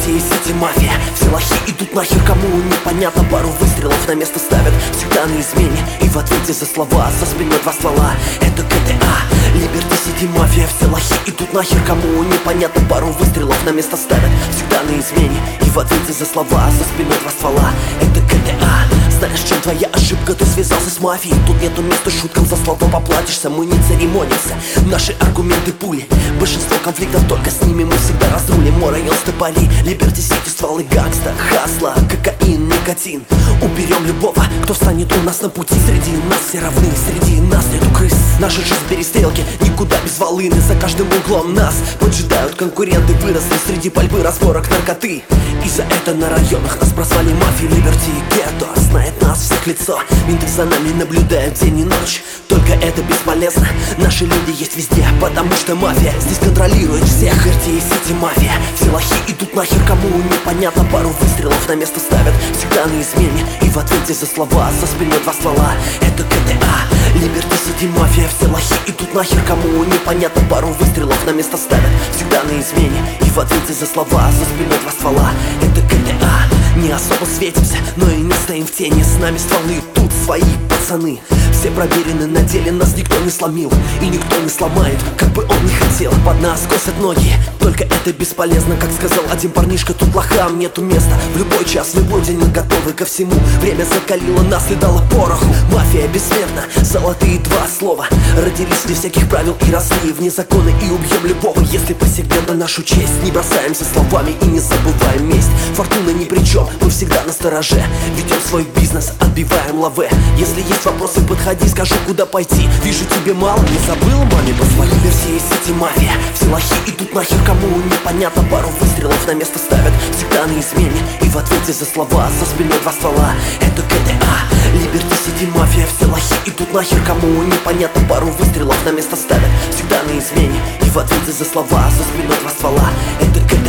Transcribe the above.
Liberty City мафия. Все лохи идут нахер, кому непонятно. Пару выстрелов на место ставят, всегда на измене. И в ответе за слова со спиной два ствола. Это GTA, Liberty City мафия. Все лохи идут нахер, кому непонятно. Пару выстрелов на место ставят, всегда на измене. И в ответе за слова со спиной два ствола. Это GTA. Знаешь, в чем твоя ошибка? Ты связался с мафией. Тут нету места шуткам, за слова поплатишься. Мы не церемонимся, наши аргументы пули. Большинство конфликтов только с ними мы всегда разрулим. Мой район Степоли, Liberty City, стволы гангста, хасла, кокаин, никотин. Уберем любого, кто станет у нас на пути. Среди нас все равны, среди нас нету крыс. Наша жизнь перестрелки, никуда без волыны. За каждым углом нас поджидают конкуренты. Выросли среди пальбы, разборок, наркоты. И за это на районах нас прозвали мафией. Liberty Ghetto знает нас всех лицо. Менты за нами наблюдают день и ночь. Только это бесполезно, наши люди есть везде, потому что мафия здесь контролирует всех. Liberty City мафия. Все лохи идут нахер, кому непонятно. Пару выстрелов на место ставят, всегда на измене. И в ответе за слова со спиной два ствола. Это GTA, Liberty City мафия. Все лохи идут нахер, кому непонятно. Пару выстрелов на место ставят, всегда на измене. И в ответе за слова со спиной два ствола. Это GTA. Не особо светимся, но и не стоим в тени. С нами стволы, тут свои пацаны. Все проверены на деле, нас никто не сломил. И никто не сломает, как бы он ни хотел. Под нас косят ноги, только это бесполезно. Как сказал один парнишка, тут лохам нету места. В любой час, в любой день мы готовы ко всему. Время закалило нас и дало пороху. Мафия бессмертна, золотые два слова. Родились вне всяких правил и росли вне закона. И убьем любого, если посягнет на нашу честь. Не бросаемся словами и не забываем месть. Фортуна ни при чем, мы всегда настороже. Ведем свой бизнес, отбиваем лаве. Если есть вопросы, подходи, скажу, куда пойти. Вижу, тебе мало, не забыл маме позвонить. Liberty City мафия. Все лохи идут нахер, кому непонятно. Пару выстрелов на место ставят, всегда на измене. И в ответе за слова со спиной два ствола. Это GTA, Liberty City мафия. Все лохи идут нахер, кому непонятно. Пару выстрелов на место ставят, всегда на измене. И в ответе за слова со спиной два ствола. Это GTA.